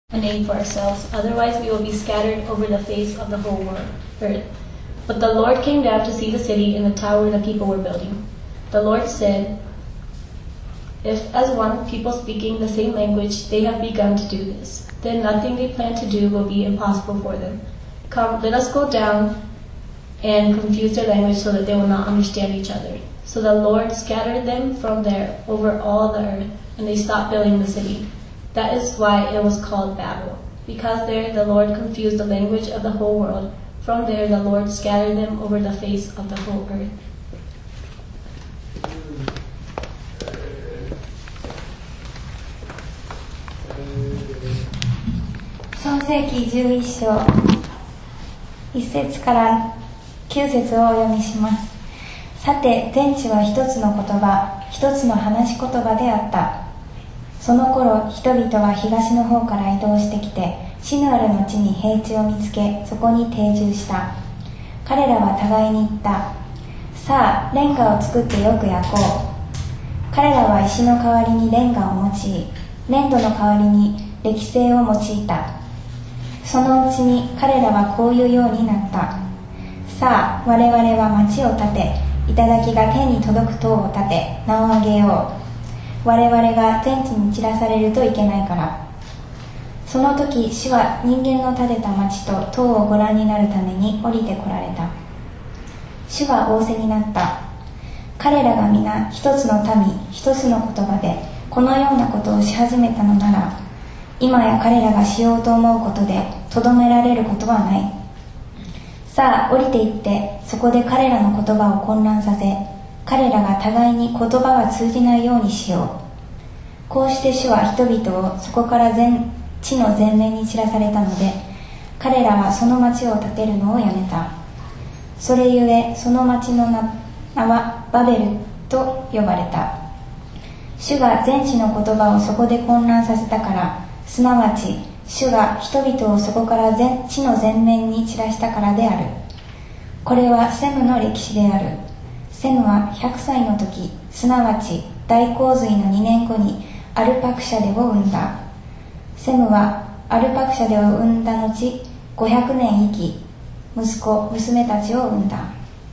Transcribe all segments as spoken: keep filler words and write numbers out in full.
a name for ourselves, otherwise we will be scattered over the face of the whole world, earth. But the Lord came down to see the city and the tower the people were building. The Lord said, if as one people speaking the same language they have begun to do this, then nothing they plan to do will be impossible for them. Come, let us go down and confuse their language so that they will not understand each other. So the Lord scattered them from there over all the earth, and they stopped building the city. That is why it was called Babel, because there the Lord confused the language of the whole world. From there the Lord scattered them over the face of the whole earth. 創世記じゅういっ章いっ節からきゅう節をお読みします。さて天地は一つの言葉、一つの話し言葉であった。その頃人々は東の方から移動してきて、地のある町に平地を見つけ、そこに定住した。彼らは互いに言った。さあレンガを作ってよく焼こう。彼らは石の代わりにレンガを用い、粘土の代わりに歴製を用いた。そのうちに彼らはこういうようになった。さあ我々は町を建て、頂が天に届く塔を建て、名を挙げよう。我々が全地に散らされるといけないから。その時主は人間の建てた町と塔をご覧になるために降りてこられた。主は仰せになった。彼らが皆一つの民、一つの言葉でこのようなことをし始めたのなら、今や彼らがしようと思うことでとどめられることはない。さあ降りていってそこで彼らの言葉を混乱させ、彼らが互いに言葉が通じないようにしよう。こうして主は人々をそこから全地の全面に散らされたので、彼らはその町を建てるのをやめた。それゆえその町の名はバベルと呼ばれた。主が全地の言葉をそこで混乱させたから、すなわち主が人々をそこから全地の全面に散らしたからである。これはセムの歴史である。セムはひゃくさいの時、すなわち大洪水のにねんごにアルパクシャデを生んだ。セムはアルパクシャデを生んだ後ごひゃくねん生き、息子娘たちを生んだ。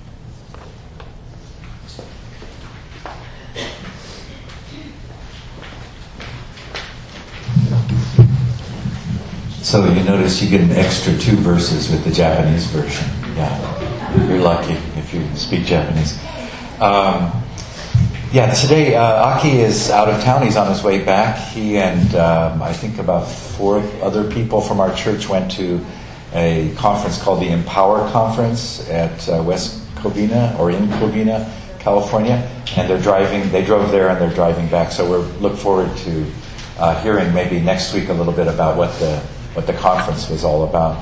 So you notice you get an extra two verses with the Japanese version. Yeah, you're lucky if you speak Japanese. Um, yeah, today uh, Aki is out of town. He's on his way back. He and um, I think about four other people from our church went to a conference called the Empower Conference at uh, West Covina or in Covina, California. And they're driving. They drove there and they're driving back. So we look forward to uh, hearing maybe next week a little bit about what the what the conference was all about.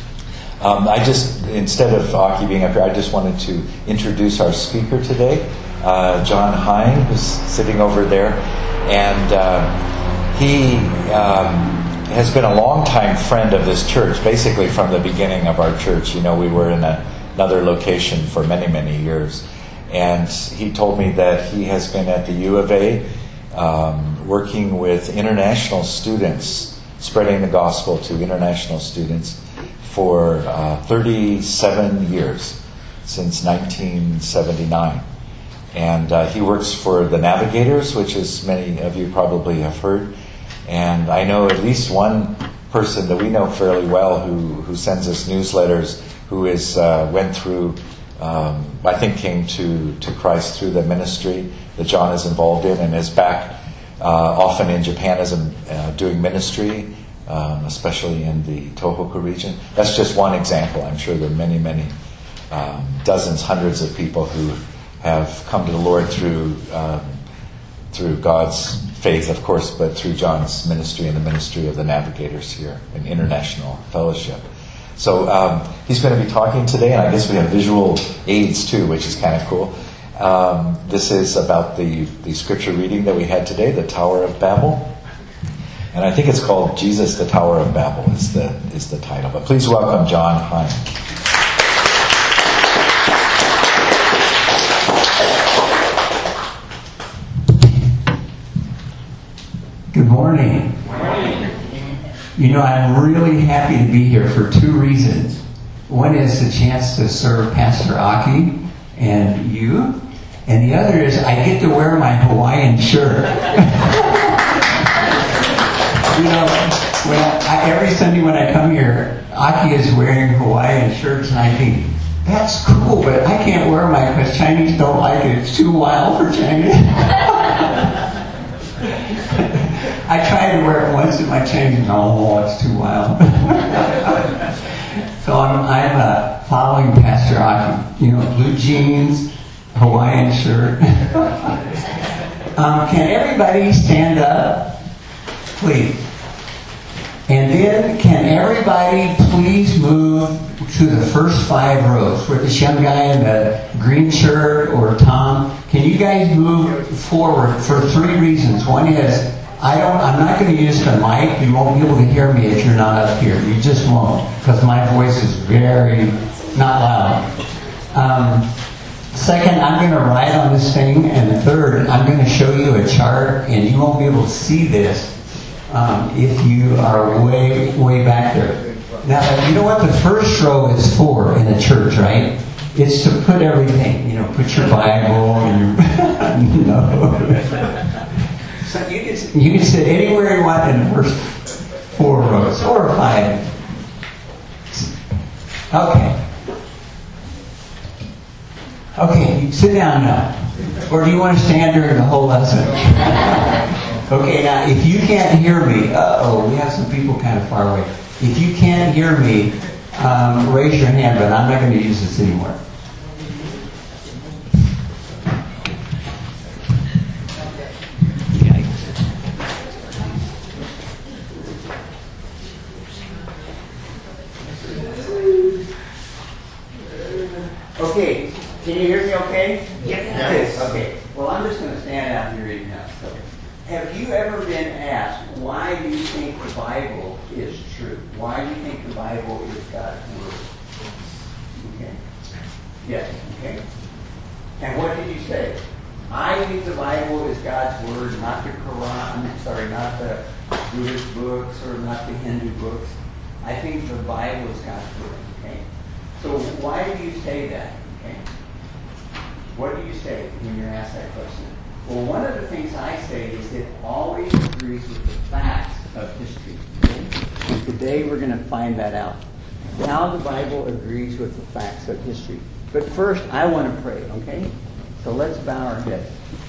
Um, I just, instead of Aki being up here, I just wanted to introduce our speaker today, uh, John Hein, who's sitting over there. And uh, he um, has been a longtime friend of this church, basically from the beginning of our church. You know, we were in a, another location for many, many years. And he told me that he has been at the U of A um, working with international students, spreading the gospel to international students for uh, thirty-seven years, since nineteen seventy-nine. And uh, he works for the Navigators, which is many of you probably have heard. And I know at least one person that we know fairly well who, who sends us newsletters, who is uh, went through, um, I think came to, to Christ through the ministry that John is involved in, and is back uh, often in Japan as a, uh, doing ministry, um, especially in the Tohoku region. That's just one example. I'm sure there are many, many um, dozens, hundreds of people who have come to the Lord through um, through God's faith, of course, but through John's ministry and the ministry of the Navigators here in International Fellowship. So um, he's going to be talking today, and I guess we have visual aids too, which is kind of cool. Um, this is about the, the scripture reading that we had today, the Tower of Babel. And I think it's called Jesus, the Tower of Babel is the, is the title. But please welcome John Hein. Good morning. You know, I'm really happy to be here for two reasons. One is the chance to serve Pastor Aki and you, and the other is I get to wear my Hawaiian shirt. You know, when I, every Sunday when I come here, Aki is wearing Hawaiian shirts, and I think, that's cool, but I can't wear mine because Chinese don't like it. It's too wild for Chinese. I tried to wear it once, and my Chinese, no, it's too wild. So I'm, I'm uh, following Pastor Aki. You know, blue jeans, Hawaiian shirt. um, can everybody stand up, please? And then, can everybody please move to the first five rows where this young guy in the green shirt or Tom? Can you guys move forward for three reasons? One is, I don't, I'm not going to use the mic. You won't be able to hear me if you're not up here. You just won't, because my voice is very not loud. Um, second, I'm going to write on this thing. And third, I'm going to show you a chart, and you won't be able to see this um, if you are way, way back there. Now, you know what the first row is for in a church, right? It's to put everything, you know, put your Bible and your... no. So you can, you can sit anywhere you want in the first four rows, or five. Okay. Okay, sit down now. Or do you want to stand during the whole lesson? Okay, now if you can't hear me, uh-oh, we have some people kind of far away. If you can't hear me, um, raise your hand, but I'm not going to use this anymore. Okay, can you hear me okay? Yes. Yes. Okay. Well, I'm just going to stand out here right now. So, have you ever been asked, why do you think the Bible is true? Why do you think the Bible is God's Word? Okay. Yes. Okay. And what did you say? I think the Bible is God's Word, not the Quran, sorry, not the Buddhist books or not the Hindu books. I think the Bible is God's Word. Okay. So why do you say that? Okay. What do you say when you're asked that question? Well, one of the things I say is it always agrees with the facts of history. Okay? And today we're going to find that out. How the Bible agrees with the facts of history. But first, I want to pray, okay? So let's bow our heads.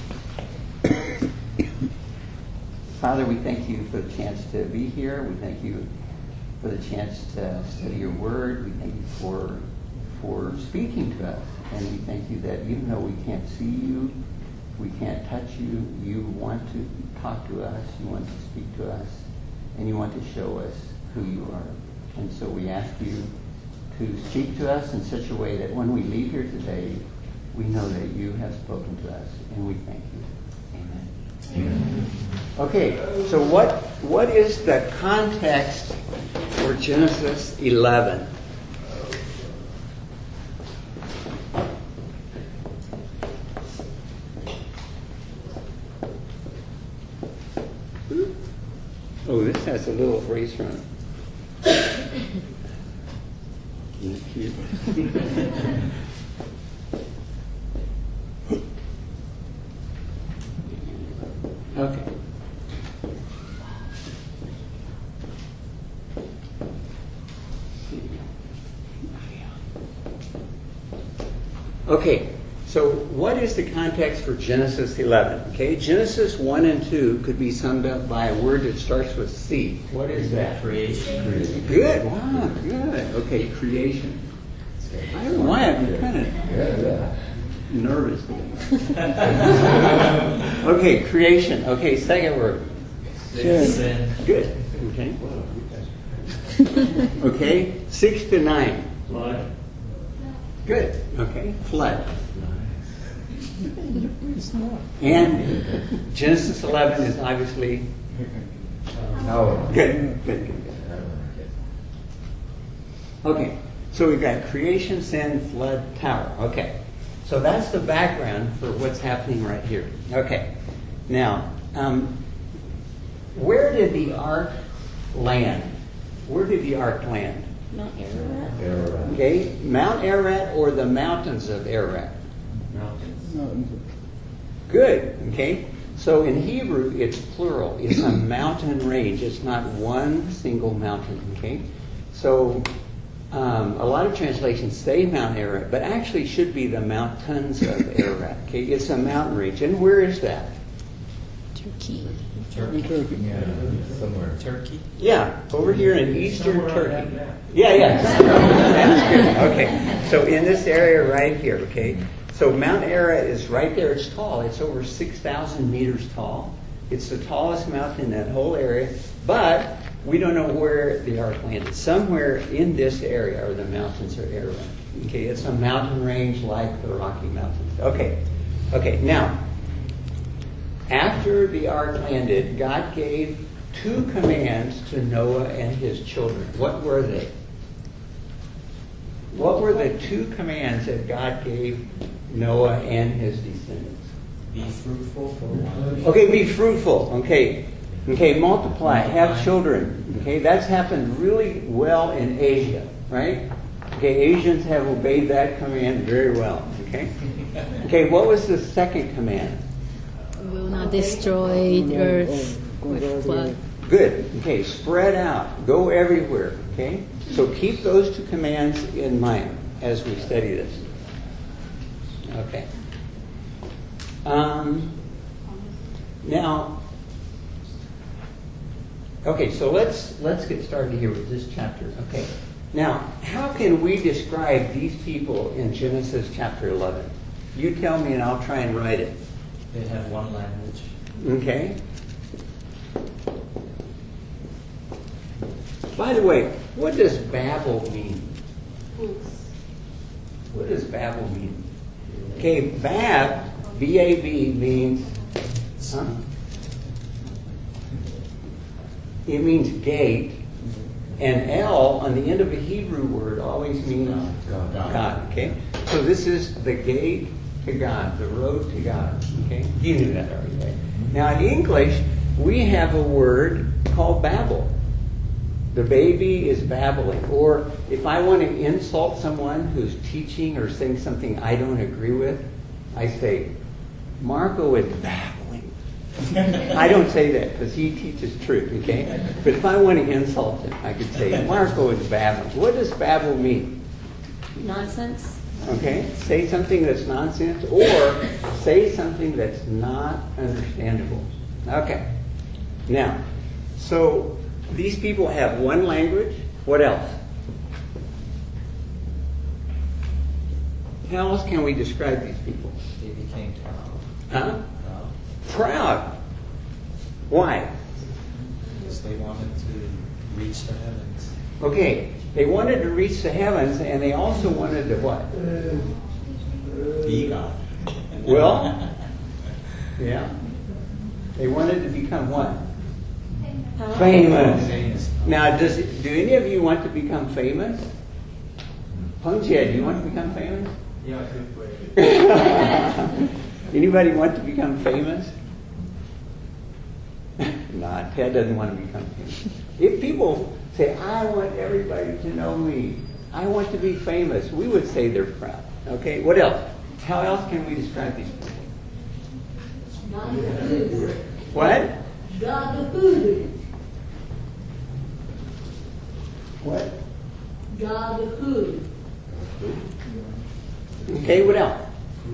Father, we thank you for the chance to be here. We thank you for the chance to study your word. We thank you for for speaking to us. And we thank you that even though we can't see you, we can't touch you, you want to talk to us, you want to speak to us, and you want to show us who you are. And so we ask you to speak to us in such a way that when we leave here today, we know that you have spoken to us, and we thank you. Amen. Amen. Okay, so what what is the context for Genesis eleven? Oh, this has a little phrase from it. Isn't it cute? Okay. Okay, so what is the context for Genesis eleven? Okay, Genesis one and two could be summed up by a word that starts with C. What is that? Creation. Good. Wow, good. Okay, creation. I don't know why I'm kind of nervous. Okay, creation. Okay, second word. Sin. Good. Okay. Okay, six to nine. Flood. Good. Okay, flood. And Genesis eleven is obviously No. good. Good. Good. Good. Okay, so we've got creation, sin, flood, tower. Okay, so that's the background for what's happening right here. Okay, now, um, where did the ark land? where did the ark land? Mount Ararat. Ararat. Okay, Mount Ararat or the mountains of Ararat? Mountains. Good, okay? So in Hebrew, it's plural. It's a mountain range. It's not one single mountain, okay? So um, a lot of translations say Mount Ararat, but actually it should be the mountains of Ararat, okay? It's a mountain range. And where is that? Turkey. Turkey. Turkey. Yeah, somewhere. Turkey. Yeah, over here in eastern Somewhere on Turkey. that map. Yeah, yeah. That's good. Okay, so in this area right here, okay? So Mount Ararat is right there. It's tall. It's over six thousand meters tall. It's the tallest mountain in that whole area. But we don't know where the ark landed. Somewhere in this area are the mountains of Ararat. Okay, it's a mountain range like the Rocky Mountains. Okay, okay. Now, after the ark landed, God gave two commands to Noah and his children. What were they? What were the two commands that God gave Noah and his descendants? Be fruitful for one. Okay, be fruitful. Okay. Okay, multiply, have children. Okay, that's happened really well in Asia, right? Okay, Asians have obeyed that command very well. Okay. Okay, what was the second command? Will not destroy the earth with flood. Good. Okay, spread out. Go everywhere. Okay? So keep those two commands in mind as we study this. Okay. Um, now, okay, so let's let's get started here with this chapter. Okay. Now, how can we describe these people in Genesis chapter eleven? You tell me and I'll try and write it. They have one language. Okay. By the way, what does Babel mean? What does Babel mean? Okay, Bab, B A B means, huh? It means gate, and El on the end of a Hebrew word always means God. God. Okay, so this is the gate to God, the road to God. Okay, you knew that already, right? Now in English, we have a word called babble. The baby is babbling. Or if I want to insult someone who's teaching or saying something I don't agree with, I say, Marco is babbling. I don't say that because he teaches truth, okay? But if I want to insult him, I could say, Marco is babbling. What does babble mean? Nonsense. Okay? Say something that's nonsense or say something that's not understandable. Okay. Now, so these people have one language. What else? How else can we describe these people? They became proud. Huh? Proud. Proud. Why? Because they wanted to reach the heavens. Okay, they wanted to reach the heavens, and they also wanted to what? Be God. Well, yeah. They wanted to become what? Famous. Famous. Now, does it, do any of you want to become famous? Pungjia, do you want to become famous? Yeah, good way. Anybody want to become famous? Nah, Ted doesn't want to become famous. If people say, I want everybody to know me, I want to be famous, we would say they're proud. Okay, what else? How else can we describe these people? What? God the food. What? God the food. Okay, what else?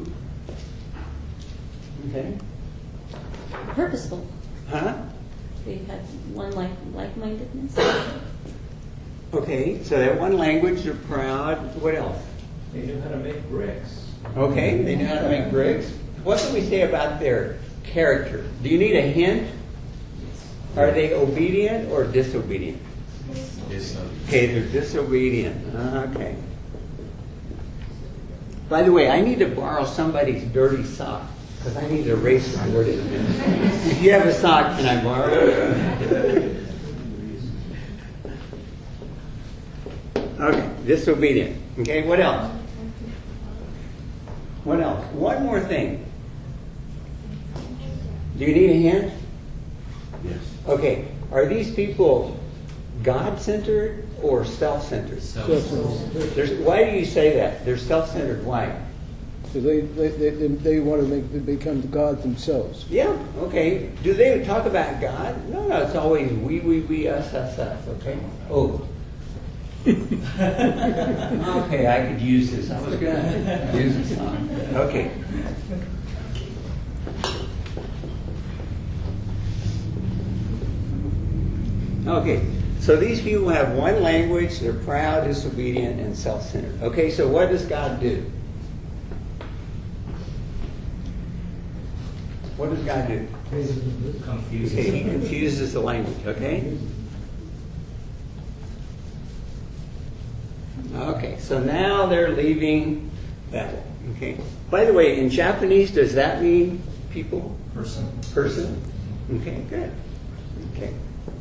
Okay. Purposeful. Huh? They had one like like-mindedness. Okay, so that one language, they're proud. What else? They knew how to make bricks. Okay, they knew how to make bricks. What can we say about their character? Do you need a hint? Are they obedient or disobedient? Okay, they're disobedient. Okay. By the way, I need to borrow somebody's dirty sock because I need to erase the word in a minute. If you have a sock, can I borrow it? Okay, disobedient. Okay, what else? What else? One more thing. Do you need a hint? Yes. Okay, are these people God-centered or self-centered? Self-centered. There's, why do you say that? They're self-centered. Why? So they, they, they, they want to make they become God themselves. Yeah, okay. Do they talk about God? No, no, it's always we, we, we, us, us, us, okay? Oh. Okay, I could use this. I was going to use this song. Okay. Okay, so these people have one language, they're proud, disobedient, and self-centered. Okay, so what does God do? What does God do? Confuses. Okay, he confuses the language, okay? Okay, so now they're leaving Babel, okay? By the way, in Japanese, does that mean people? Person. Person? Okay, good. Okay.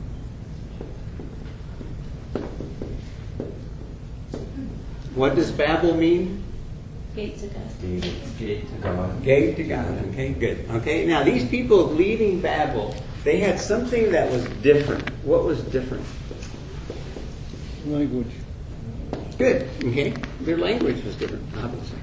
What does Babel mean? Gate to God. Gate to God. Gate to God. Okay, good. Okay, now these people leaving Babel, they had something that was different. What was different? Language. Good. Okay, their language was different, obviously.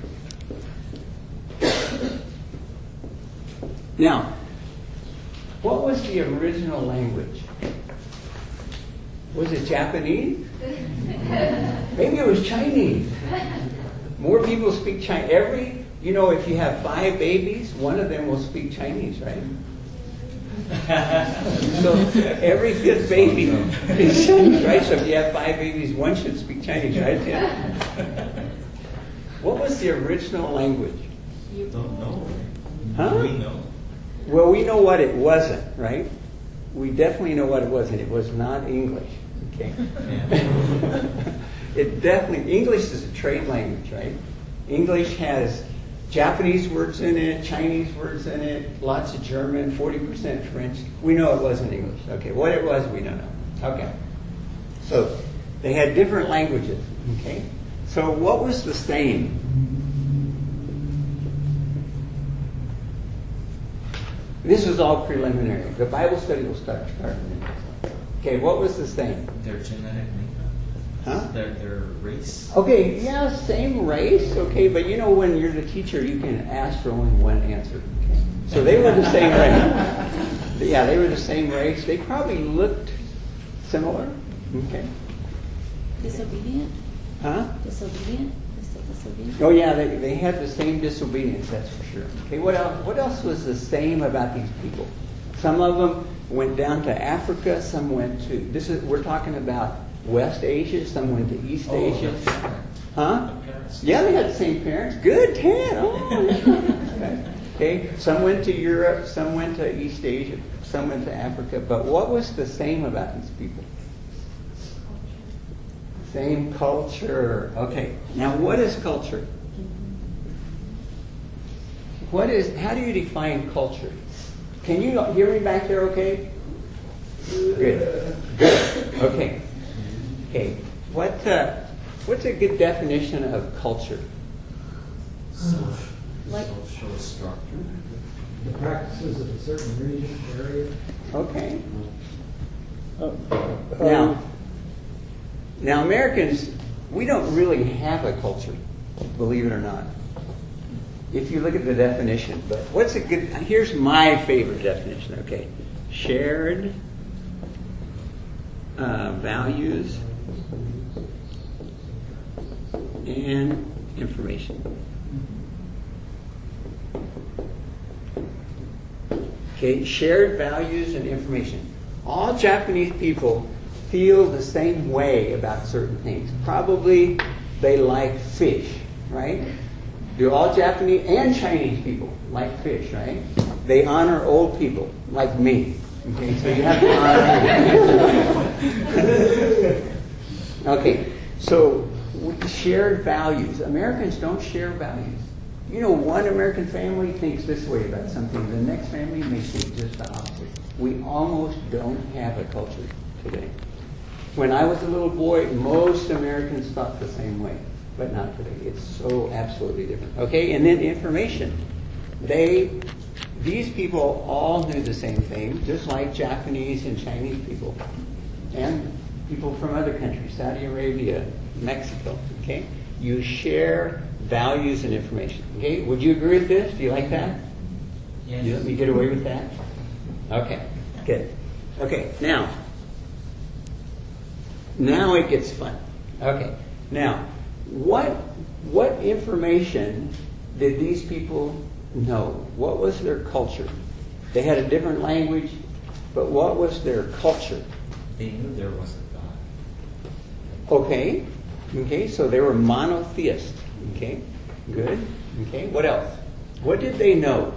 Now, what was the original language? Was it Japanese? Maybe it was Chinese. More people speak Chinese. Every, you know, if you have five babies, one of them will speak Chinese, right? So every fifth baby is Chinese, right? So if you have five babies, one should speak Chinese, right? Yeah. What was the original language? You don't know. Huh? We know. Well, we know what it wasn't, right? We definitely know what it wasn't. It was not English. Okay. It definitely, English is a trade language, right? English has Japanese words in it, Chinese words in it, lots of German, forty percent French. We know it wasn't English. Okay, what it was, we don't know. Okay. So they had different languages. Okay. So what was the same? This is all preliminary. The Bible study will start start in a minute. Okay, what was the same? Their genetic makeup. Huh? Their, their race. Okay, yeah, same race, okay, but you know when you're the teacher, you can ask for only one answer. Okay? So they were the same race. Yeah, they were the same race. They probably looked similar. Okay. Disobedient? Huh? Disobedient? Is it disobedient? Oh yeah, they, they had the same disobedience, that's for sure. Okay, what else what else was the same about these people? Some of them went down to Africa, some went to this is we're talking about West Asia, some went to East Oh, Asia. that's right. Huh? The parents. Yeah, they had the same parents. Good, Ted. Oh, okay. Okay. Some went to Europe, some went to East Asia, some went to Africa. But what was the same about these people? Same culture. Okay. Now, what is culture? What is? How do you define culture? Can you hear me back there? Okay. Good. Good. Okay. Okay. What? Uh, what's a good definition of culture? Social, Like- social structure. The practices of a certain region, area. Okay. Uh, Now, now Americans, we don't really have a culture, believe it or not. If you look at the definition, but what's a good? Here's my favorite definition. Okay, shared uh, values and information. Okay, shared values and information. All Japanese people feel the same way about certain things. Probably they like fish, right? Do all Japanese and Chinese people like fish, right? They honor old people, like me. Okay, so you have to honor. Okay, so shared values. Americans don't share values. You know, one American family thinks this way about something. The next family may think just the opposite. We almost don't have a culture today. When I was a little boy, most Amerians thought the same way. But not today. It's so absolutely different. Okay, and then information. They, these people all knew the same thing, just like Japanese and Chinese people. And people from other countries, Saudi Arabia, Mexico, okay? You share values and information, okay? Would you agree with this? Do you like that? Yes. You let me get away with that? Okay, good. Okay, now, now it gets fun. Okay, now, what what information did these people know? What was their culture? They had a different language, but what was their culture? They knew there was a God. Okay, okay, so they were monotheists. Okay, good. Okay, what else? What did they know?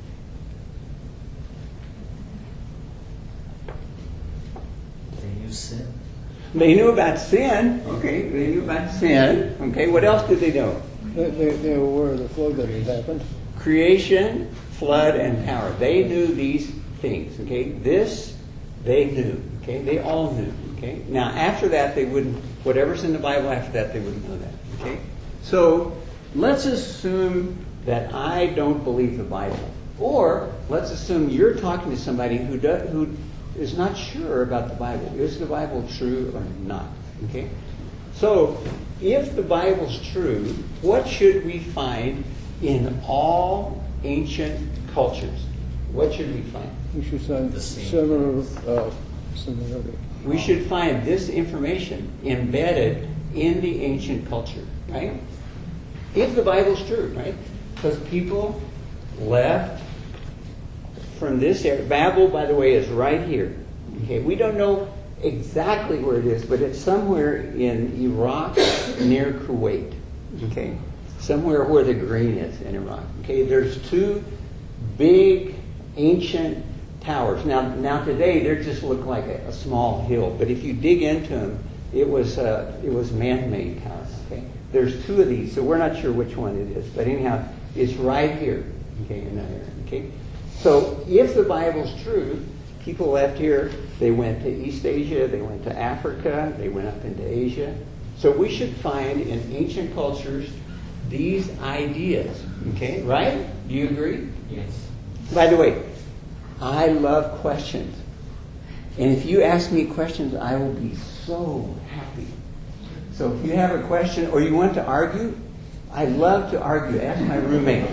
They knew sin. They knew about sin. Okay, they knew about sin. Okay, what else did they know? They, they, they were aware of the flood that had happened. Creation, flood, and power. They knew these things. Okay, this they knew. Okay, they all knew. Okay, now after that they wouldn't. Whatever's in the Bible after that, they wouldn't know that. Okay, so let's assume that I don't believe the Bible, or let's assume you're talking to somebody who does, who is not sure about the Bible. Is the Bible true or not? Okay, so if the Bible's true, what should we find in all ancient cultures? What should we find? We should find The same. similar, uh, similarity. We should find this information embedded in the ancient culture, right? If the Bible's true, right? Because people left from this area. Babel, by the way, is right here. Okay, we don't know exactly where it is, but it's somewhere in Iraq near Kuwait. Okay, somewhere where the green is in Iraq. Okay, there's two big ancient towers. Now, now today they just look like a, a small hill, but if you dig into them, it was uh, it was man-made towers. Okay, there's two of these, so we're not sure which one it is, but anyhow, it's right here. Okay, in that area. Okay, so if the Bible's true, people left here. They went to East Asia. They went to Africa. They went up into Asia. So we should find in ancient cultures these ideas. Okay, right? Do you agree? Yes. By the way, I love questions. And if you ask me questions, I will be so happy. So if you have a question or you want to argue, I love to argue. Ask my roommate.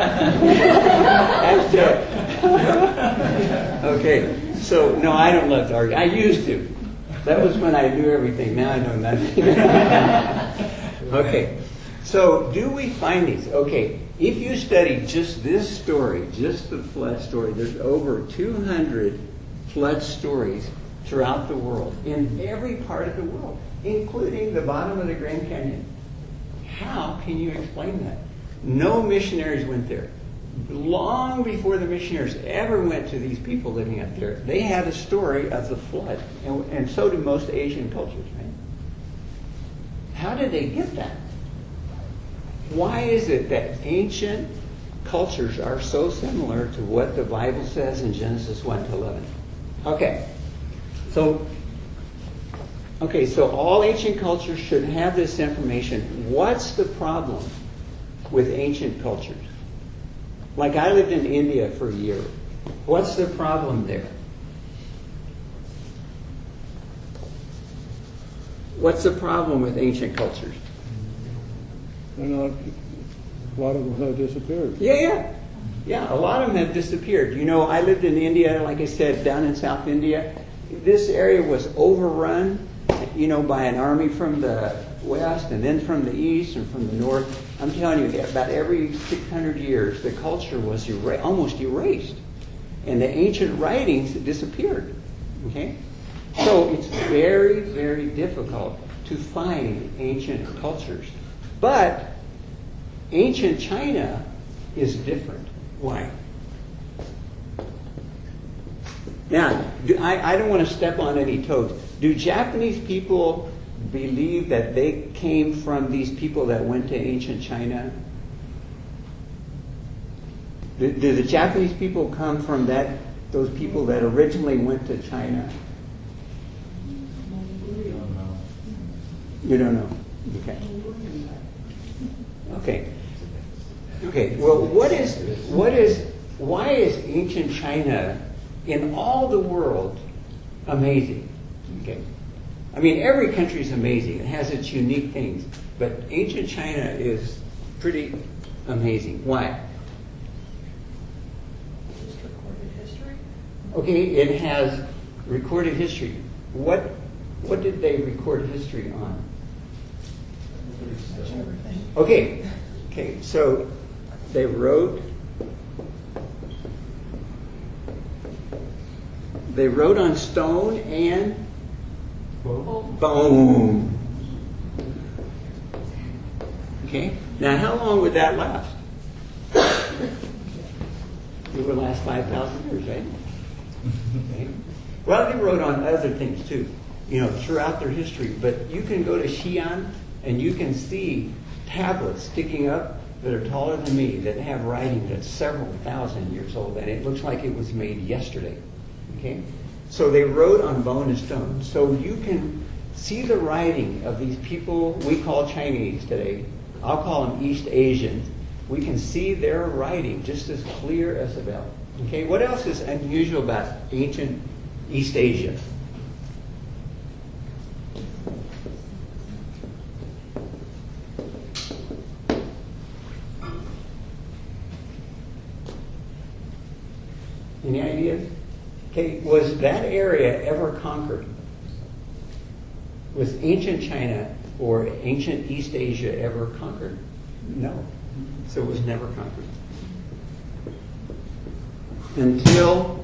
Ask Jeff. Okay. So, no, I don't love to argue. I used to. That was when I knew everything. Now I know nothing. Okay. So, do we find these? Okay. If you study just this story, just the flood story, there's over two hundred flood stories throughout the world, in every part of the world, including the bottom of the Grand Canyon. How can you explain that? No missionaries went there. Long before the missionaries ever went to these people living up there, they had a story of the flood, and, and so do most Asian cultures, right? How did they get that? Why is it that ancient cultures are so similar to what the Bible says in Genesis one to eleven? Okay, so okay, so all ancient cultures should have this information. What's the problem with ancient cultures? Like I lived in India for a year. What's the problem there? What's the problem with ancient cultures? They're not, a lot of them have disappeared. Yeah, yeah. Yeah, a lot of them have disappeared. You know, I lived in India, like I said, down in South India. This area was overrun, you know, by an army from the west and then from the east and from the north. I'm telling you, about every six hundred years, the culture was era- almost erased. And the ancient writings disappeared. Okay? So it's very, very difficult to find ancient cultures. But ancient China is different. Why? Now, do, I, I don't want to step on any toes. Do Japanese people believe that they came from these people that went to ancient China? Do, do the Japanese people come from that those people that originally went to China? You don't know. Okay. Okay. Okay. Well, what is what is why is ancient China in all the world amazing? Okay. I mean, every country is amazing. It has its unique things. But ancient China is pretty amazing. Why? Just recorded history? Okay, it has recorded history. What what did they record history on? Okay, okay, so they wrote they wrote on stone and bone. Okay, now how long would that last? It would last five thousand years, right? Okay. Well, they wrote on other things too, you know, throughout their history. But you can go to Xi'an and you can see tablets sticking up that are taller than me that have writing that's several thousand years old, and it looks like it was made yesterday. Okay, so they wrote on bone and stone. So you can see the writing of these people we call Chinese today. I'll call them East Asians. We can see their writing just as clear as a bell. Okay, what else is unusual about ancient East Asia? Any ideas? Okay, was that area ever conquered? Was ancient China or ancient East Asia ever conquered? No. So it was never conquered. Until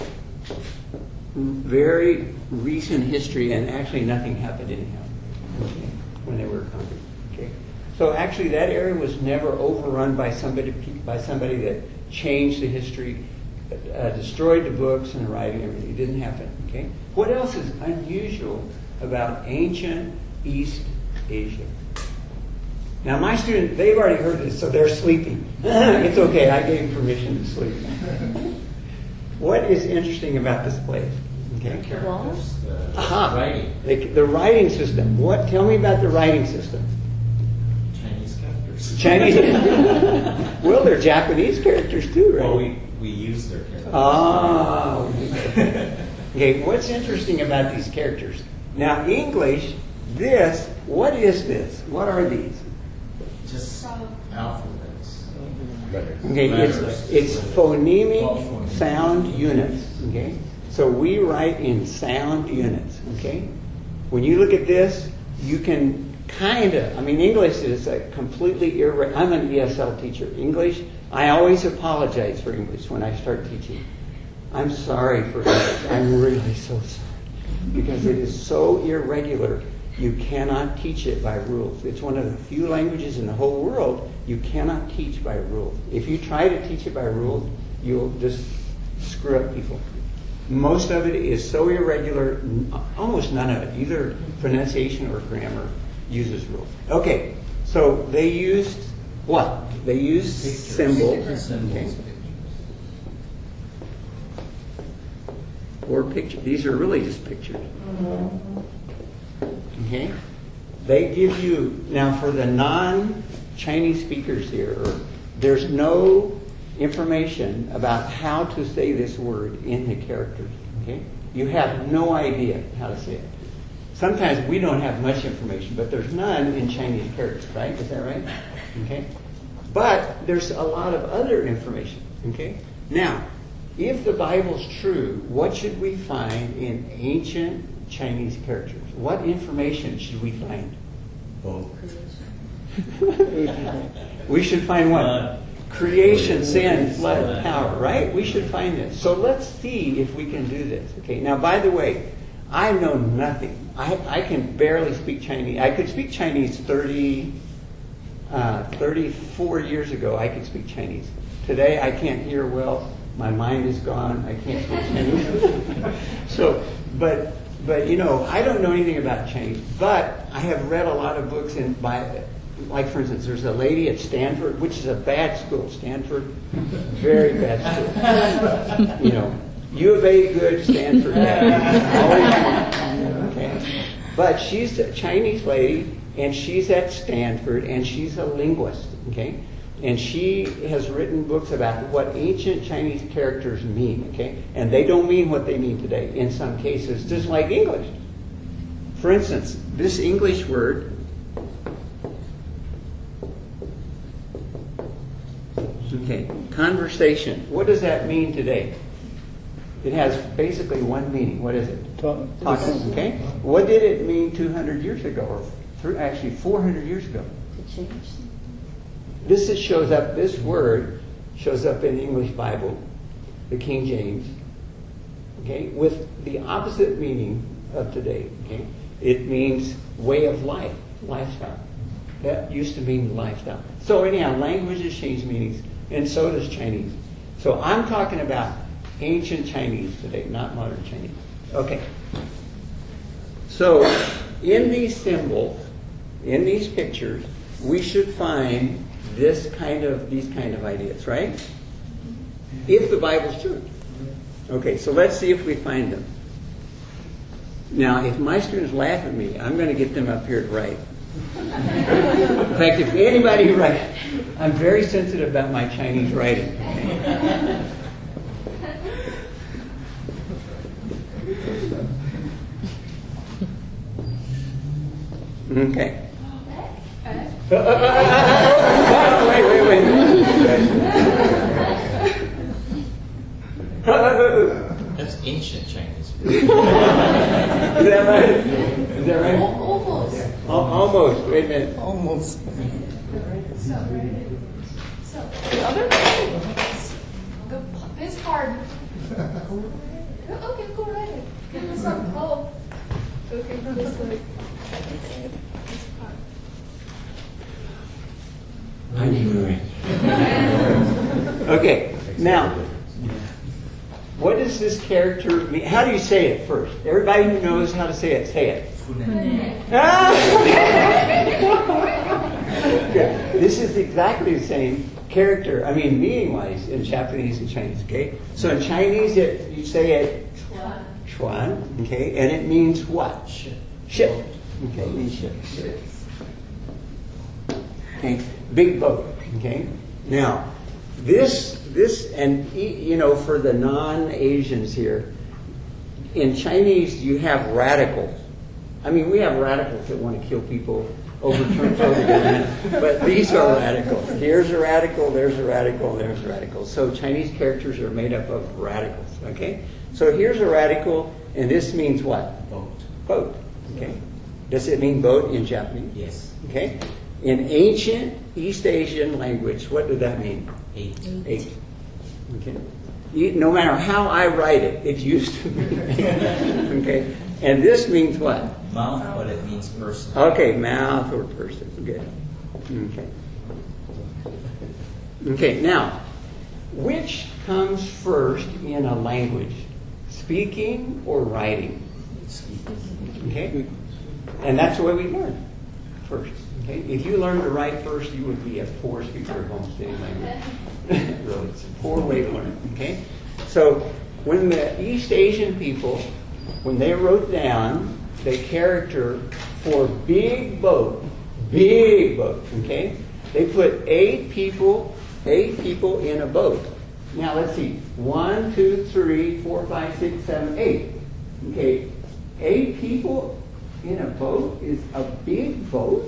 very recent history, and actually nothing happened anyhow, okay, when they were conquered. Okay, so actually that area was never overrun by somebody by somebody that changed the history, uh, destroyed the books and the writing. Everything. It didn't happen. Okay, what else is unusual about ancient East Asia? Now my students, they've already heard this, so they're sleeping. It's okay, I gave permission to sleep. What is interesting about this place? Okay. The walls? The Aha. writing. The, the writing system. What? Tell me about the writing system. Chinese characters. Chinese. Well, they're Japanese characters too, right? Well, we, we use their characters. Ah. Okay, what's interesting about these characters? Now, English, this, what is this? What are these? Just alphabets. Okay, it's, Letters. it's phonemic Twelve phonemic. sound units. Okay, so we write in sound units. Okay, when you look at this, you can kind of. I mean, English is a completely irre. I'm an E S L teacher. English. I always apologize for English when I start teaching. I'm sorry for English. I'm really so sorry because it is so irregular. You cannot teach it by rules. It's one of the few languages in the whole world you cannot teach by rules. If you try to teach it by rules, you'll just screw up people. Most of it is so irregular, almost none of it, either pronunciation or grammar, uses rules. Okay, so they used what? They used symbols. Okay. Or pictures. These are really just pictures. Okay? They give you, now for the non-Chinese speakers here, there's no information about how to say this word in the characters. Okay? You have no idea how to say it. Sometimes we don't have much information, but there's none in Chinese characters, right? Is that right? Okay? But there's a lot of other information. Okay? Now, if the Bible's true, what should we find in ancient Chinese characters? What information should we find? Both. We should find what? Uh, Creation, sin, flood, flood, power, right? We should find this. So let's see if we can do this. Okay. Now, by the way, I know nothing. I, I can barely speak Chinese. I could speak Chinese thirty, uh, thirty-four years ago. I could speak Chinese. Today, I can't hear well. My mind is gone. I can't speak Chinese. So, but but you know, I don't know anything about Chinese. But I have read a lot of books in by. Like, for instance, there's a lady at Stanford, which is a bad school. Stanford, very bad school. You know, U of A good, Stanford bad. Okay. But she's a Chinese lady, and she's at Stanford, and she's a linguist. Okay. And she has written books about what ancient Chinese characters mean. Okay. And they don't mean what they mean today in some cases, just like English. For instance, this English word, okay, conversation. What does that mean today? It has basically one meaning. What is it? Talk. Talking. Okay. What did it mean two hundred years ago, or th- actually four hundred years ago? To change. This is, shows up. This word shows up in the English Bible, the King James. Okay, with the opposite meaning of today. Okay, it means way of life, lifestyle. That used to mean lifestyle. So anyhow, languages change meanings, and so does Chinese. So I'm talking about ancient Chinese today, not modern Chinese. Okay. So in these symbols, in these pictures, we should find this kind of these kind of ideas, right? If the Bible's true. Okay, so let's see if we find them. Now, if my students laugh at me, I'm going to get them up here to write. In fact, if anybody writes, I'm very sensitive about my Chinese writing. Okay. Uh, uh, uh, uh, wait, wait, wait. That's ancient Chinese. Is that right? Is that right? Almost. Al- almost. Wait a minute. Almost. So, so the other thing, the, it's hard. Okay, go right ahead. Give me some help. Okay, this way. I need to read. Okay, now, what does this character mean? How do you say it first? Everybody who knows how to say it, say it. Ah! Yeah, this is exactly the same character, I mean, meaning-wise, in Japanese and Chinese, okay? So in Chinese, it, you say it, chuan, okay? And it means what? Ship. Ship. Okay, it means ship. Okay, big boat, okay? Now, this, this, and, you know, for the non-Asians here, in Chinese, you have radicals. I mean, we have radicals that want to kill people, overturn the government, but these are radicals. Here's a radical, there's a radical, there's a radical. So Chinese characters are made up of radicals, okay? So here's a radical, and this means what? Boat. Boat, okay? Does it mean boat in Japanese? Yes. Okay? In ancient East Asian language, what did that mean? Eight. Eight. Okay? You, no matter how I write it, it used to mean eight. Okay? And this means what? Mouth, but it means person. Okay, mouth or person. Good. Okay. Okay, now, which comes first in a language? Speaking or writing? Okay? And that's the way we learn first. Okay? If you learn to write first, you would be a poor speaker of almost any language. Really, it's a poor way to learn. Okay? So, when the East Asian people, when they wrote down the character for big boat, big boat, okay? They put eight people, eight people in a boat. Now let's see, one, two, three, four, five, six, seven, eight. Okay, eight people in a boat is a big boat?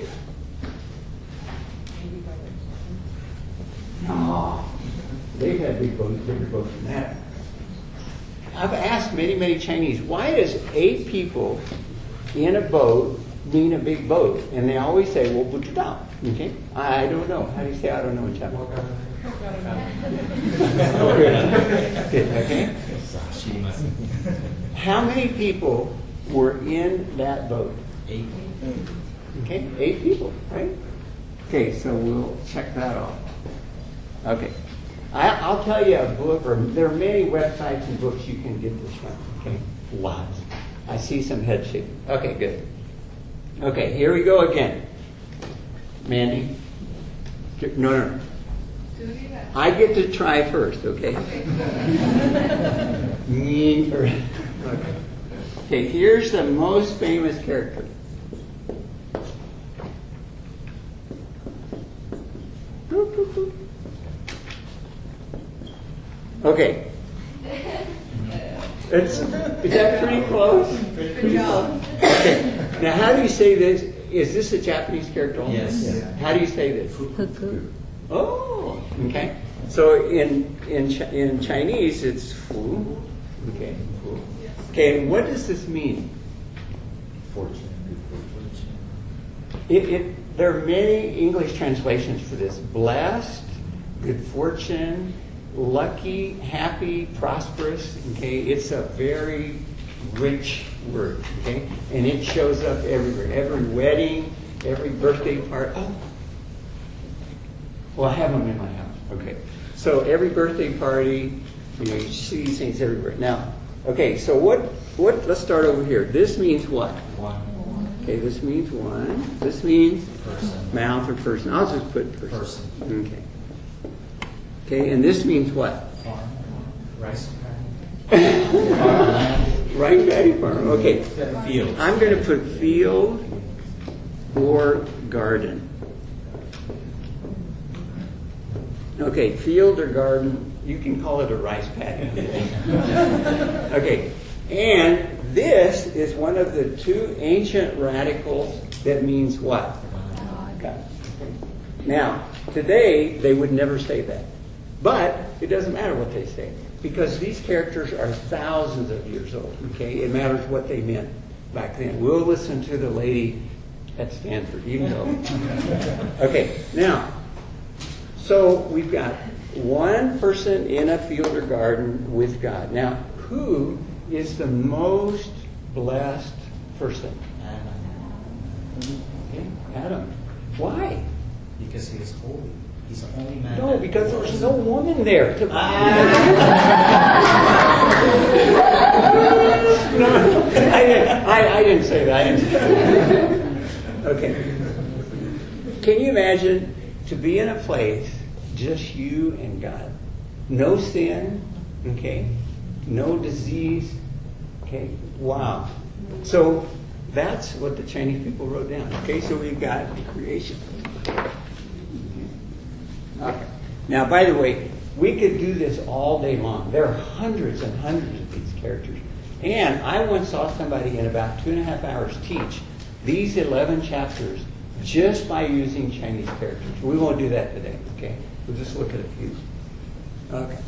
No, they've had big boats, bigger boats than that. I've asked many, many Chinese, why does eight people in a boat mean a big boat? And they always say, well, bu zhi dao. Okay? I don't know. How do you say I don't know in Japanese? Okay? How many people were in that boat? Eight. Okay? Eight people, right? Okay, so we'll check that off. Okay. I, I'll tell you a book, or there are many websites and books you can get this from. Okay, lots. I see some head shaking. Okay, good. Okay, here we go again. Mandy? No, no, no. I get to try first, okay? Me first. Okay. Okay, here's the most famous character. Okay. It's, is that pretty close? Good job. Okay. Now, how do you say this? Is this a Japanese character also? Yes. Yeah. How do you say this? Fuku. Oh, okay. So in in Ch- in Chinese, it's fu. Okay, fu. Okay, and what does this mean? Fortune. It, it, there are many English translations for this. Blessed, good fortune, lucky, happy, prosperous. Okay, it's a very rich word. Okay, and it shows up everywhere. Every wedding, every birthday party. Oh, well, I have them in my house. Okay, so every birthday party, you know, you see these things everywhere. Now, okay, so what? What? Let's start over here. This means what? One. Okay, this means one. This means Person. mouth or person. I'll just put person. Person. Okay. Okay, and this means what? Farm. Rice. Farm. Right, paddy farm. Okay. Field. I'm going to put field or garden. Okay, field or garden. You can call it a rice paddy. Okay, and this is one of the two ancient radicals that means what? God. Now, today they would never say that. But it doesn't matter what they say, because these characters are thousands of years old. Okay, it matters what they meant back then. We'll listen to the lady at Stanford, even though. Okay, now, so we've got one person in a field or garden with God. Now, who is the most blessed person? Adam. Okay, Adam. Why? Because he is holy. He's the only man. No, that because there was- was no woman there. To... no, I didn't, I, I didn't say that. I didn't say that. Okay. Can you imagine to be in a place just you and God? No sin, okay? No disease, okay? Wow. So that's what the Chinese people wrote down. Okay, so we've got creation. Okay. Now, by the way, we could do this all day long. There are hundreds and hundreds of these characters. And I once saw somebody in about two and a half hours teach these eleven chapters just by using Chinese characters. We won't do that today, okay? We'll just look at a few. Okay.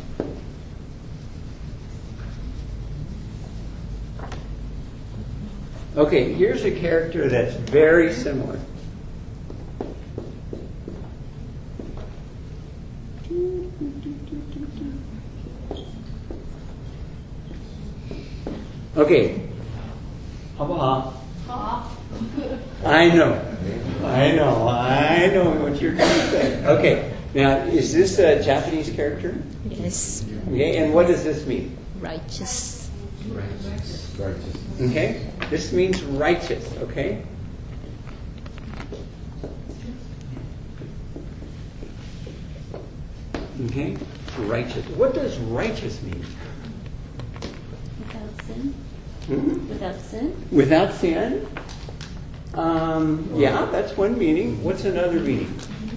Okay, here's a character that's very similar. Okay. Haba. I know. I know. I know what you're going to say. Okay. Now, is this a Japanese character? Yes. Okay, and what does this mean? Righteous. Righteous. Righteous. Okay? This means righteous, okay? Okay? Righteous. What does righteous mean? Without sin. Hmm? Without sin. Without sin? Um, yeah, that's one meaning. What's another meaning?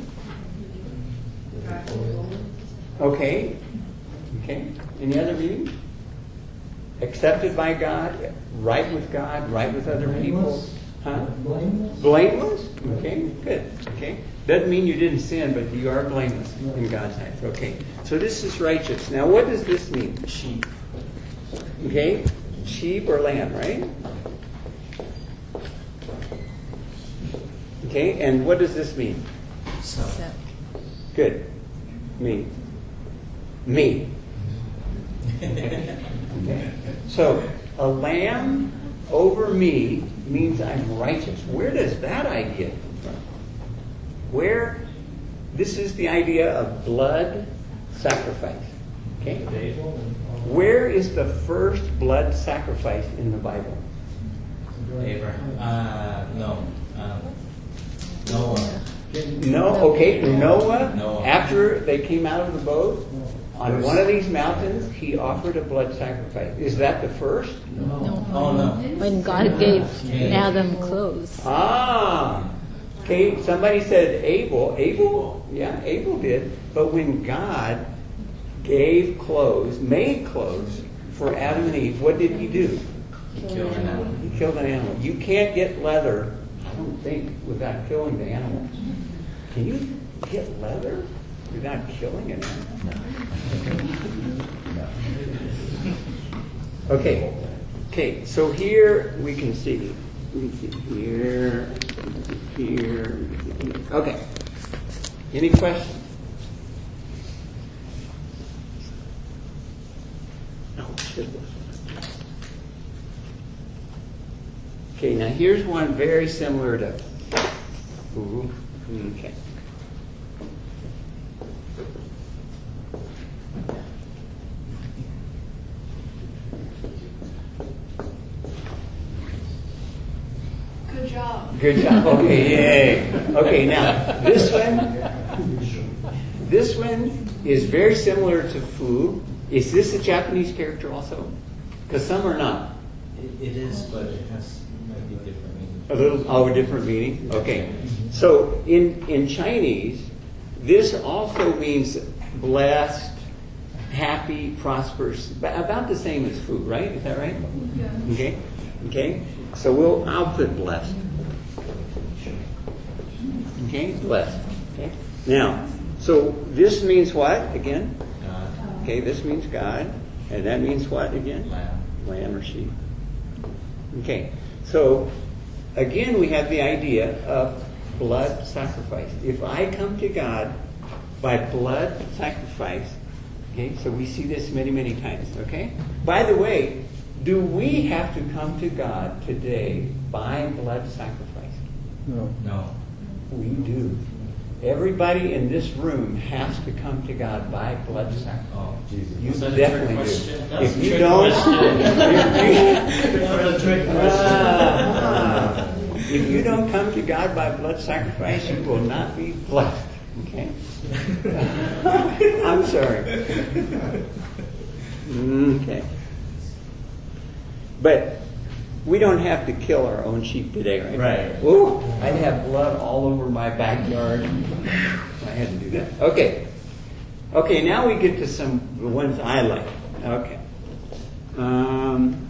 Okay. Okay. Any other meaning? Accepted by God, right with God, right with other people. Huh? Blameless. Blameless? Okay, good. Okay. Doesn't mean you didn't sin, but you are blameless in God's eyes. Okay. So this is righteous. Now what does this mean? Sheep. Okay? Sheep or lamb, right? Okay, and what does this mean? So. So, Good. Me. Me. Okay. So, a lamb over me means I'm righteous. Where does that idea come from? Where? This is the idea of blood sacrifice. Okay? Where is the first blood sacrifice in the Bible? Abraham. Uh, no. Um, Noah. No, okay, Noah, Noah. after they came out of the boat, on one of these mountains, he offered a blood sacrifice. Is that the first? no. Oh, no. When God gave Adam clothes. Ah, okay, somebody said Abel. Abel, yeah, Abel did. But when God gave clothes, made clothes for Adam and Eve, what did he do? You kill an animal. You killed an animal. You can't get leather, I don't think, without killing the animal. Can you get leather without killing an animal? Okay. Okay, so here we can see. We can see here, here, here. Okay. Any questions? Oh, shit. Okay, now here's one very similar to. Ooh, okay. Good job. Good job. Okay, yay. Okay, now this one, this one is very similar to Fu. Is this a Japanese character also? Because some are not. It, it is, but it has maybe different meaning. A little, oh, a different meaning. Okay. So in in Chinese, this also means blessed, happy, prosperous. About the same as Fu, right? Is that right? Yeah. Okay. Okay. So we'll, I'll put blessed. Okay, blessed. Okay. Now, so this means what again? God. Okay, this means God, and that means what again? Lamb. Lamb or sheep. Okay, so again we have the idea of blood sacrifice. If I come to God by blood sacrifice, okay, so we see this many, many times. Okay. By the way, do we have to come to God today by blood sacrifice? No. No. We do. Everybody in this room has to come to God by blood sacrifice. Oh, Jesus. You Was that a definitely trick do. question? That's If a you trick don't, question. if you, That's a trick question. Ah, if you don't come to God by blood sacrifice, you will not be blessed. Okay? I'm sorry. Okay. But we don't have to kill our own sheep today, right? Right. Ooh, I'd have blood all over my backyard. I had to do that. Okay. Okay, now we get to some the ones I like. Okay. Um,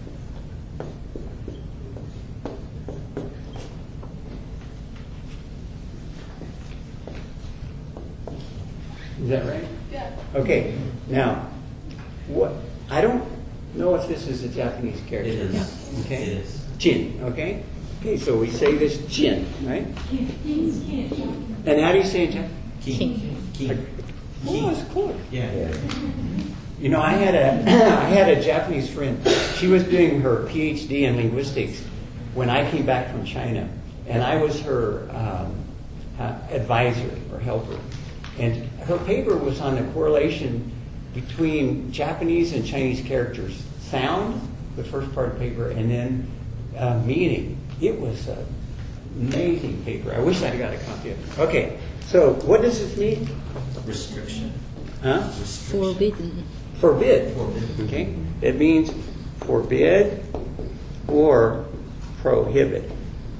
is that right? Yeah. Okay. Now, what I don't know if this is a Japanese character. It is. Yeah. Okay. It is. Jin. Okay. Okay. So we say this Jin, right? And how do you say it, Jin? King. King. Oh, it's cool. Yeah. You know, I had a I had a Japanese friend. She was doing her P H D in linguistics when I came back from China, and I was her um, uh, advisor or helper. And her paper was on the correlation between Japanese and Chinese characters, sound, the first part of the paper, and then uh, meaning. It was an amazing paper. I wish I'd got a copy of it. Okay, so what does this mean? Restriction. Huh? Restriction. Forbidden. Forbid. Forbid. Okay? It means forbid or prohibit.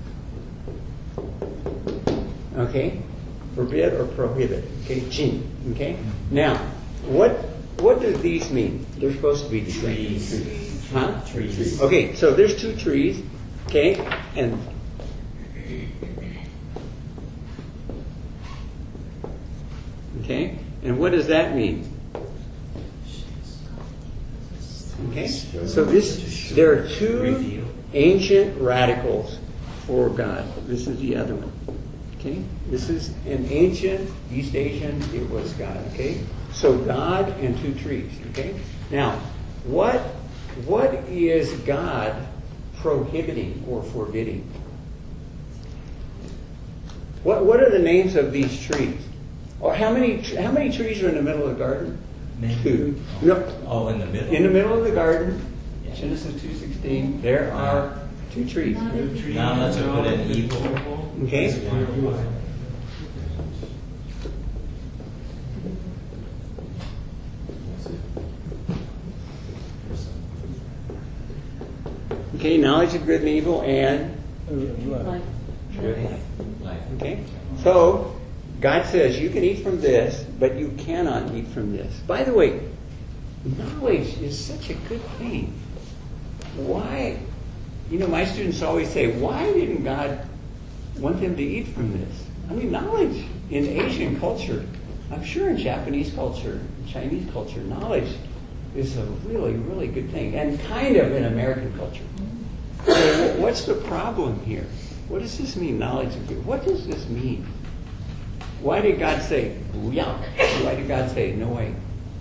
Okay? Forbid or prohibit. Okay? Jin. Okay? Now, what what do these mean? They're supposed to be the same. Trees. Huh? Trees. Okay, so there's two trees. Okay? And okay? And what does that mean? Okay? So this there are two Reveal. ancient radicals for God. This is the other one. Okay? This is an ancient East Asian, it was God. Okay? So God and two trees. Okay? Now, what what is God prohibiting or forbidding? What what are the names of these trees? Or how many how many trees are in the middle of the garden? Maybe. Two. No. Oh, in the middle? In the middle of the garden, Yeah. Genesis two sixteen, there are two trees. Now let's put an evil. Okay? Is one of them. Okay, knowledge of good and evil and Uh, right. Life. Life. okay. So God says you can eat from this, but you cannot eat from this. By the way, knowledge is such a good thing. why, you know, my students always say, why didn't God want them to eat from this? I mean, knowledge in Asian culture, I'm sure in Japanese culture, Chinese culture, knowledge is a really, really good thing, and kind of in American culture. So what's the problem here? What does this mean, knowledge of good? What does this mean? Why did God say, yeah? Why did God say, no way?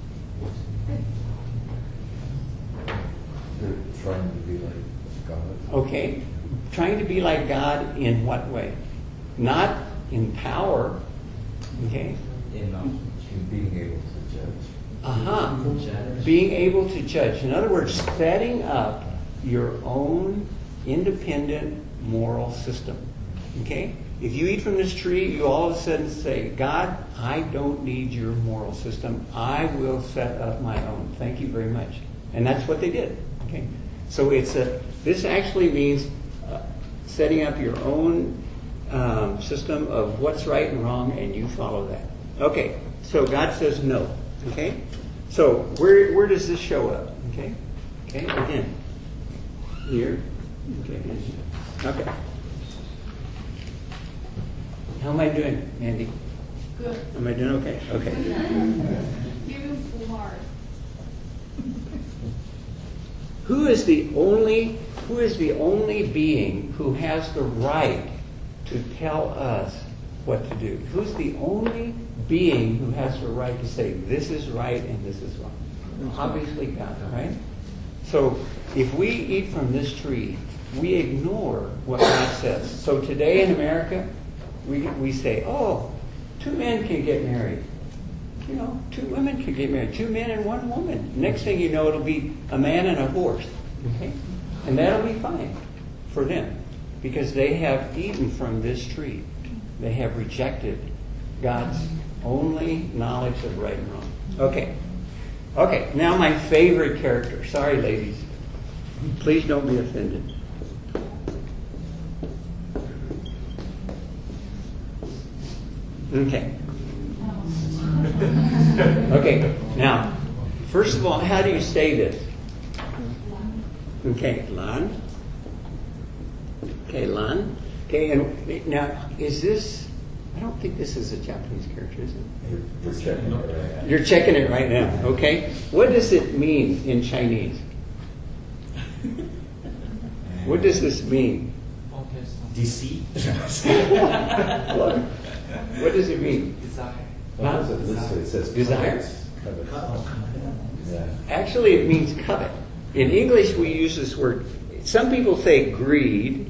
They're trying to be like God. Okay. Trying to be like God in what way? Not in power. Okay. In, um, in being able to judge. Uh-huh. Judge. Being able to judge. In other words, setting up your own independent moral system. Okay? If you eat from this tree, you all of a sudden say, God, I don't need your moral system. I will set up my own. Thank you very much. And that's what they did. Okay? So it's a, this actually means uh, setting up your own um, system of what's right and wrong, and you follow that. Okay, so God says no. Okay? So where where does this show up? Okay? Okay, again. Here. Okay. Okay. How am I doing, Andy? Good. Am I doing okay? Okay. Give him full heart. Who is the only who is the only being who has the right to tell us what to do? Who's the only being who has the right to say this is right and this is wrong? Obviously God, right? So if we eat from this tree, we ignore what God says. So today in America, we we say, oh, two men can get married. You know, two women can get married. Two men and one woman. Next thing you know, it'll be a man and a horse. Okay? And that'll be fine for them because they have eaten from this tree. They have rejected God's only knowledge of right and wrong. Okay. Okay, now my favorite character. Sorry, ladies. Please don't be offended. Okay. Okay, now, first of all, how do you say this? Okay, Lan. Okay, Lan. Okay, and now, is this, I don't think this is a Japanese character, is it? You're checking it right now. You're checking it right now, okay? What does it mean in Chinese? What does this mean? Deceit. What? What does it mean? What does it list? It says Desire. covet. Yeah. Actually, it means covet. In English, we use this word. Some people say greed,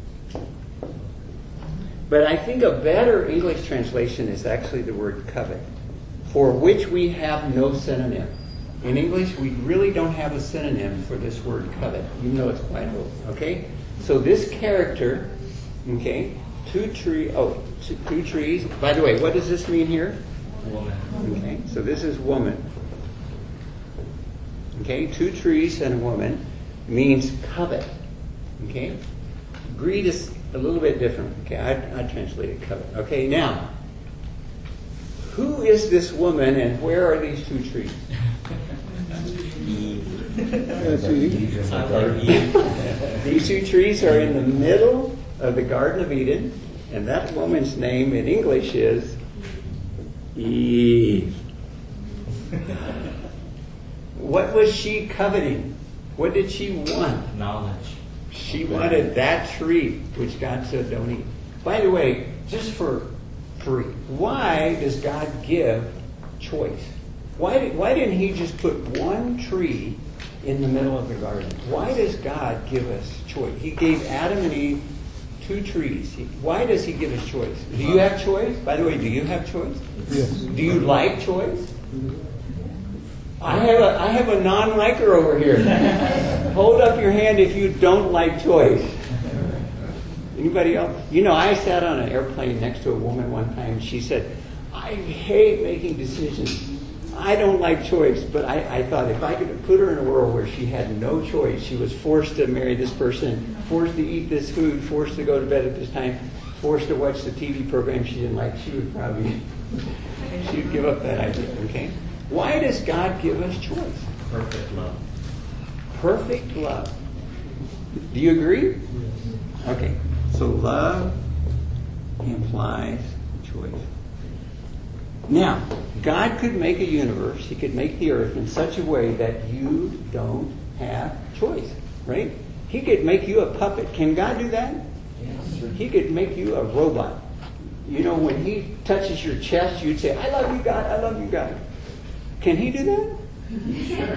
but I think a better English translation is actually the word covet, for which we have no synonym. In English, we really don't have a synonym for this word covet, even though it's quite old. Okay, so this character, okay, two tree, oh, two, two trees. By the way, what does this mean here? Woman. Okay, so this is woman. Okay, two trees and a woman means covet. Okay, greed is a little bit different. Okay, I, I translated covet. Okay, now, who is this woman and where are these two trees? That's Eve. These two trees are in the middle of the Garden of Eden, and that woman's name in English is Eve. What was she coveting? What did she want? Knowledge. She wanted that tree, which God said don't eat. By the way, just for free, why does God give choice? Why, did, why didn't He just put one tree in the middle of the garden? Why does God give us choice? He gave Adam and Eve two trees. He, why does He give us choice? Do you have choice? By the way, do you have choice? Yes. Do you like choice? I have a I have a non-liker over here. Hold up your hand if you don't like choice. Anybody else? You know, I sat on an airplane next to a woman one time. She said, I hate making decisions. I don't like choice. But I, I thought if I could put her in a world where she had no choice, she was forced to marry this person, forced to eat this food, forced to go to bed at this time, forced to watch the T V program she didn't like, she would probably, she would give up that idea, okay? Why does God give us choice? Perfect love. Perfect love. Do you agree? Okay. So love implies choice. Now, God could make a universe, He could make the earth in such a way that you don't have choice, right? He could make you a puppet. Can God do that? Yes. He could make you a robot. You know, when He touches your chest, you'd say, I love you, God, I love you, God. Can He do that? Sure.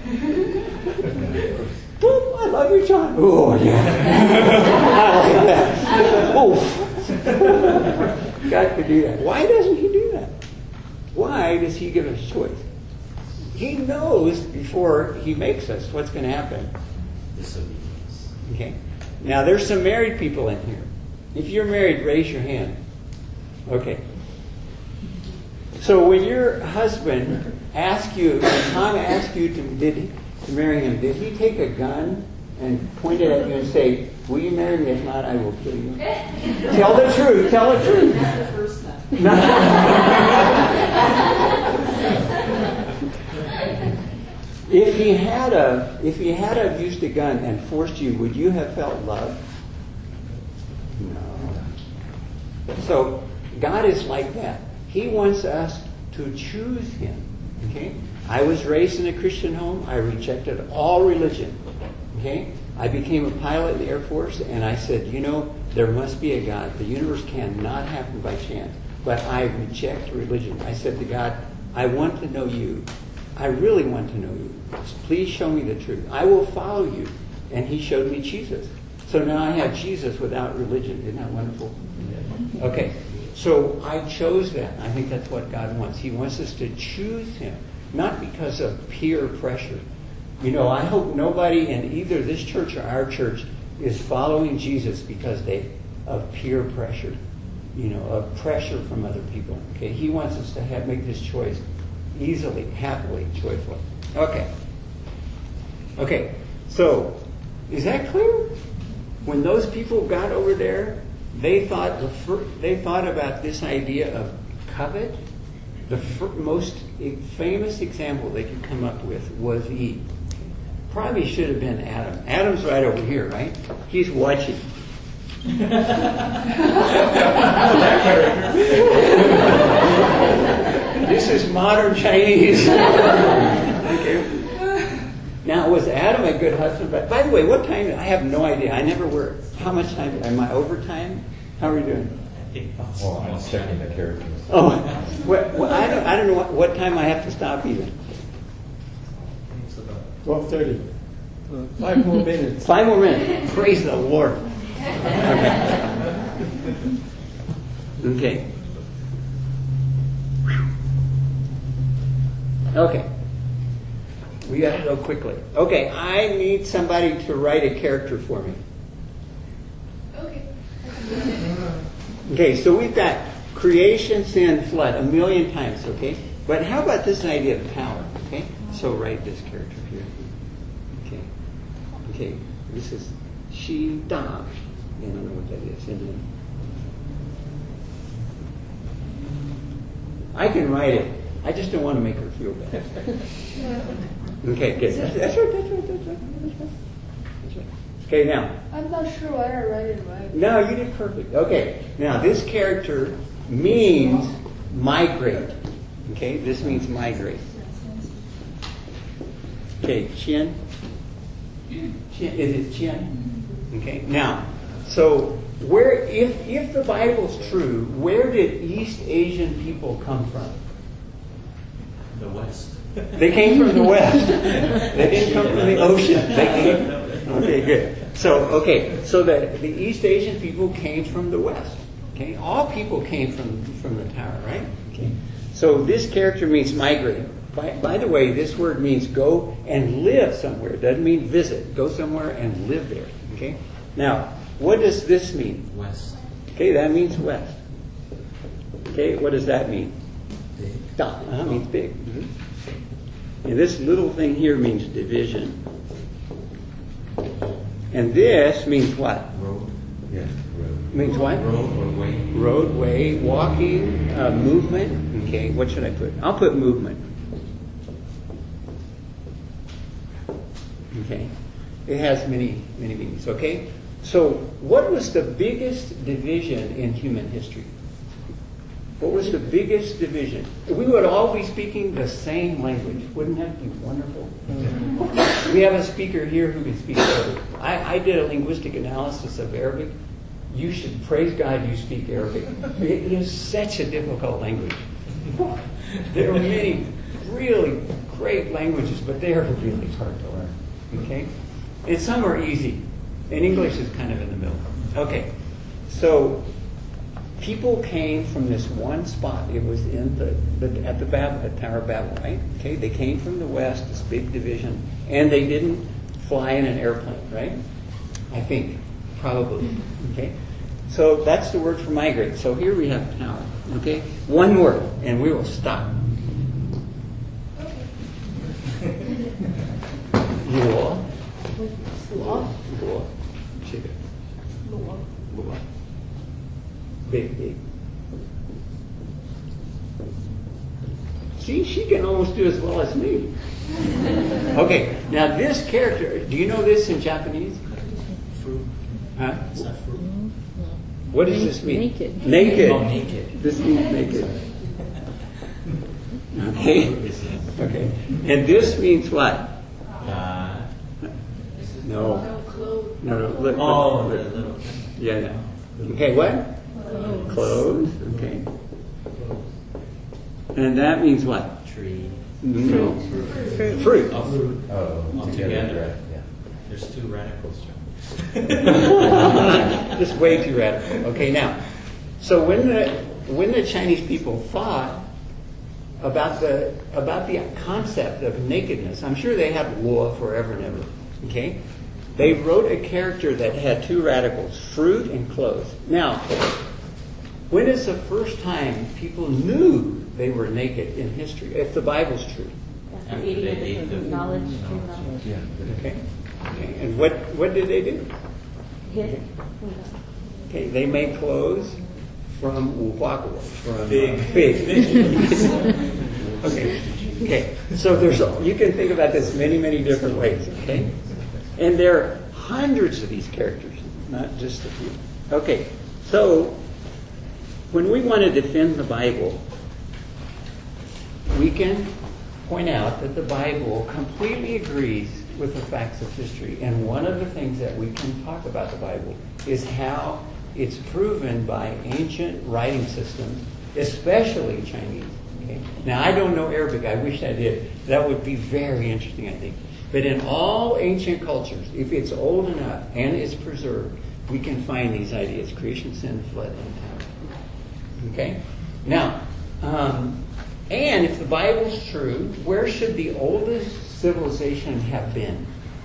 Oh, I love you, John. Oh, yeah. I like that. Oh. God could do that. Why doesn't He do that? Why does He give us choice? He knows before He makes us what's going to happen. Disobedience. Okay. Now, there's some married people in here. If you're married, raise your hand. Okay. So when your husband asked you, when Tom asked you to, did, to marry him, did he take a gun and point it at you and say, will you marry me? If not, I will kill you. Tell the truth. Tell the truth. Not the first time. If he had a, if he had have used a gun and forced you, would you have felt love? No. So God is like that. He wants us to choose Him. Okay? I was raised in a Christian home. I rejected all religion. Okay? I became a pilot in the Air Force, and I said, you know, there must be a God. The universe cannot happen by chance. But I reject religion. I said to God, I want to know you. I really want to know you. Please show me the truth. I will follow you. And He showed me Jesus. So now I have Jesus without religion. Isn't that wonderful? Okay. So I chose that. I think that's what God wants. He wants us to choose Him, not because of peer pressure. You know, I hope nobody in either this church or our church is following Jesus because they of peer pressure, you know, of pressure from other people. Okay, He wants us to have make this choice easily, happily, joyfully. Okay. Okay. So, is that clear? When those people got over there, they thought the fir- they thought about this idea of covet. The fir- most famous example they could come up with was Eve. Probably should have been Adam. Adam's right over here, right? He's watching. This is modern Chinese. Okay. Now, was Adam a good husband? But by the way, what time? I have no idea. I never work. How much time? Am I overtime? How are we doing? Well, I'm checking the characters. Oh, well, well, I don't. I don't know what, what time I have to stop even. Twelve thirty. Uh, five more minutes. Five more minutes. Praise the Lord. Okay. Okay. Okay. We got to go quickly. Okay, I need somebody to write a character for me. Okay. Okay, so we've got creation, sin, flood a million times, okay? But how about this idea of power, okay? So write this character here. Okay. Okay, this is she, da. I don't know what that is. And I can write it. I just don't want to make her feel bad. Okay, good. That's, that's right, that's right, that's right. That's right. That's right. Okay, now. I'm not sure why I read it right. No, you did perfect. Okay, now this character means migrate. Okay, this means migrate. Okay, Qian. Qian. Is it Qian? Okay, now, so where, if if the Bible's true, where did East Asian people come from? The West. They came from the West. They didn't come from the ocean. They came. Okay, good. So, okay, so the, the East Asian people came from the West. Okay, all people came from from the tower, right? Okay. So this character means migrate. By, by the way, this word means go and live somewhere. It doesn't mean visit. Go somewhere and live there. Okay. Now, what does this mean? West. Okay, that means west. Okay, what does that mean? Big. Da uh, means big. Mm-hmm. And this little thing here means division. And this means what? Road. Yeah, road. Means what? Road or way. Roadway, walking, uh, movement. Okay, what should I put? I'll put movement. Okay. It has many, many meanings, okay? So what was the biggest division in human history? What was the biggest division? We would all be speaking the same language. Wouldn't that be wonderful? Mm-hmm. We have a speaker here who can speak Arabic. I, I did a linguistic analysis of Arabic. You should praise God you speak Arabic. It is such a difficult language. There are many really great languages, but they are really hard to learn. Okay? And some are easy. And English is kind of in the middle. Okay. So people came from this one spot. It was in the, the at the Bab, at Tower of Babel, right? Okay, they came from the west, this big division, and they didn't fly in an airplane, right? I think, probably. Okay, so that's the word for migrate. So here we have tower. Okay, one word, and we will stop. Lua. Lua. Lua. Chicken. Lua. Lua. Big, big. See, she can almost do as well as me. Okay, now this character, do you know this in Japanese? Fruit. Huh? It's not fruit. What does this mean? Naked. Naked. Oh, naked. This means naked. Okay. Okay. And this means what? Uh, No. No, no. Look, oh, look, the look. little. Yeah, yeah. Okay, what? Clothes. Okay. And that means what? Tree. No. Fruit. Fruit. Oh, fruit. Oh, Altogether. Yeah. There's two radicals, John. Just way too radical. Okay, now, so when the when the Chinese people thought about the about the concept of nakedness, I'm sure they had Lua forever and ever. Okay, they wrote a character that had two radicals: fruit and clothes. Now, when is the first time people knew they were naked in history? If the Bible's true. After they ate the knowledge. Yeah. Okay. Okay. And what what did they do? Hid. Okay, they made clothes from wuhuaguo, from Fig. uh, fig. Okay, okay. So there's a, you can think about this many, many different ways. Okay, and there are hundreds of these characters, not just a few. Okay, so when we want to defend the Bible, we can point out that the Bible completely agrees with the facts of history. And one of the things that we can talk about the Bible is how it's proven by ancient writing systems, especially Chinese. Okay? Now, I don't know Arabic. I wish I did. That would be very interesting, I think. But in all ancient cultures, if it's old enough and it's preserved, we can find these ideas: creation, sin, flood, and tower. Okay? Now, um, and if the Bible's true, where should the oldest civilization have been?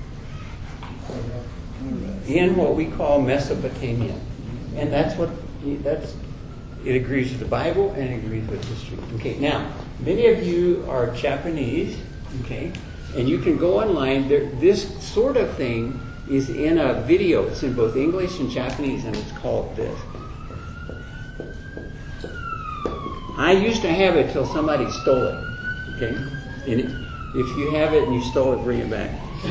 In what we call Mesopotamia. And that's what, that's, it agrees with the Bible and it agrees with history. Okay, now, many of you are Japanese, okay, and you can go online. There, this sort of thing is in a video. It's in both English and Japanese, and it's called this. I used to have it till somebody stole it, okay? And it, if you have it and you stole it, bring it back.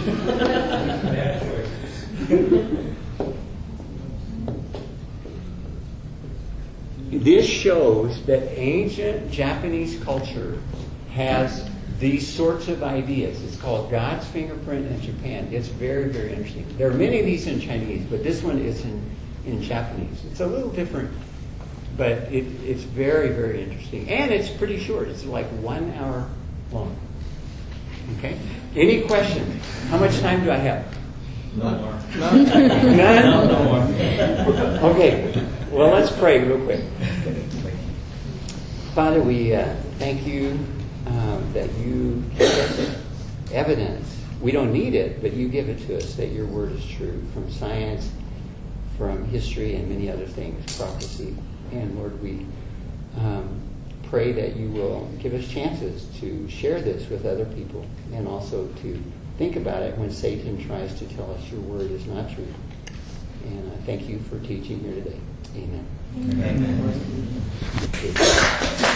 This shows that ancient Japanese culture has these sorts of ideas. It's called God's Fingerprint in Japan. It's very, very interesting. There are many of these in Chinese, but this one is in, in Japanese. It's a little different, but it, it's very, very interesting. And it's pretty short. It's like one hour long. Okay? Any questions? How much time do I have? No more. None? No, no more. Okay. Well, let's pray real quick. Father, we uh, thank you um, that you give us evidence. We don't need it, but you give it to us that your word is true, from science, from history, and many other things, prophecy. And Lord, we um, pray that you will give us chances to share this with other people, and also to think about it when Satan tries to tell us your word is not true. And I thank you for teaching here today. Amen. Amen. Okay.